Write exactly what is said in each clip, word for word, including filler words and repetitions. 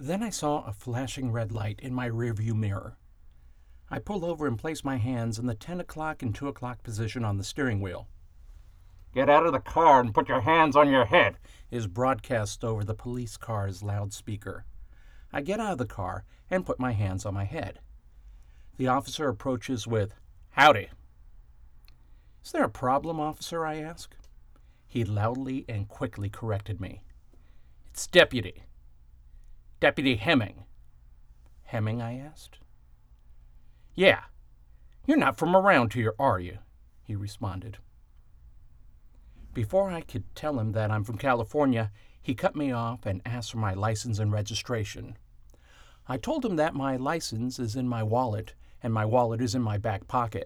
Then I saw a flashing red light in my rearview mirror. I pull over and place my hands in the ten o'clock and two o'clock position on the steering wheel. "Get out of the car and put your hands on your head," is broadcast over the police car's loudspeaker. I get out of the car and put my hands on my head. The officer approaches with, "Howdy." "Is there a problem, officer?" I ask. He loudly and quickly corrected me. "It's Deputy. Deputy Hemming." "Hemming?" I asked. "Yeah. You're not from around here, are you?" he responded. Before I could tell him that I'm from California, he cut me off and asked for my license and registration. I told him that my license is in my wallet and my wallet is in my back pocket.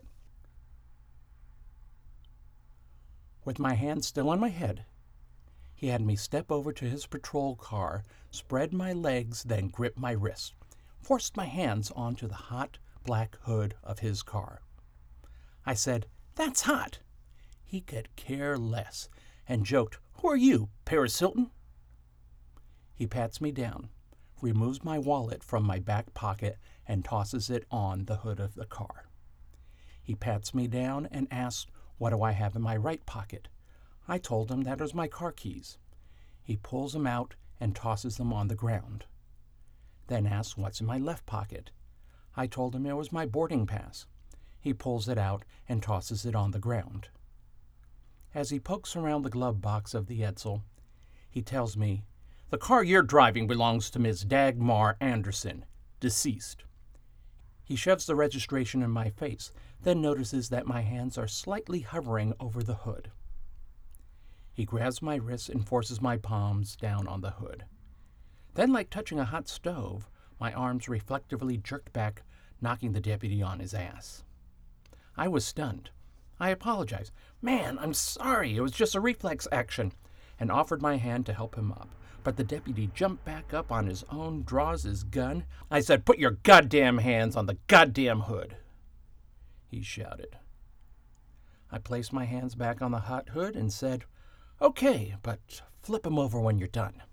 With my hand still on my head, he had me step over to his patrol car, spread my legs, then grip my wrist, forced my hands onto the hot black hood of his car. I said, "That's hot." He could care less and joked, "Who are you, Paris Hilton?" He pats me down, removes my wallet from my back pocket, and tosses it on the hood of the car. He pats me down and asks, "What do I have in my right pocket?" I told him that it was my car keys. He pulls them out and tosses them on the ground. Then asks what's in my left pocket. I told him it was my boarding pass. He pulls it out and tosses it on the ground. As he pokes around the glove box of the Edsel, he tells me, "The car you're driving belongs to Miss Dagmar Anderson, deceased." He shoves the registration in my face, then notices that my hands are slightly hovering over the hood. He grabs my wrists and forces my palms down on the hood. Then, like touching a hot stove, my arms reflectively jerked back, knocking the deputy on his ass. I was stunned. I apologized. "Man, I'm sorry, it was just a reflex action," and offered my hand to help him up. But the deputy jumped back up on his own, draws his gun. I said, "Put your goddamn hands on the goddamn hood," he shouted. I placed my hands back on the hot hood and said, "Okay, but flip him over when you're done."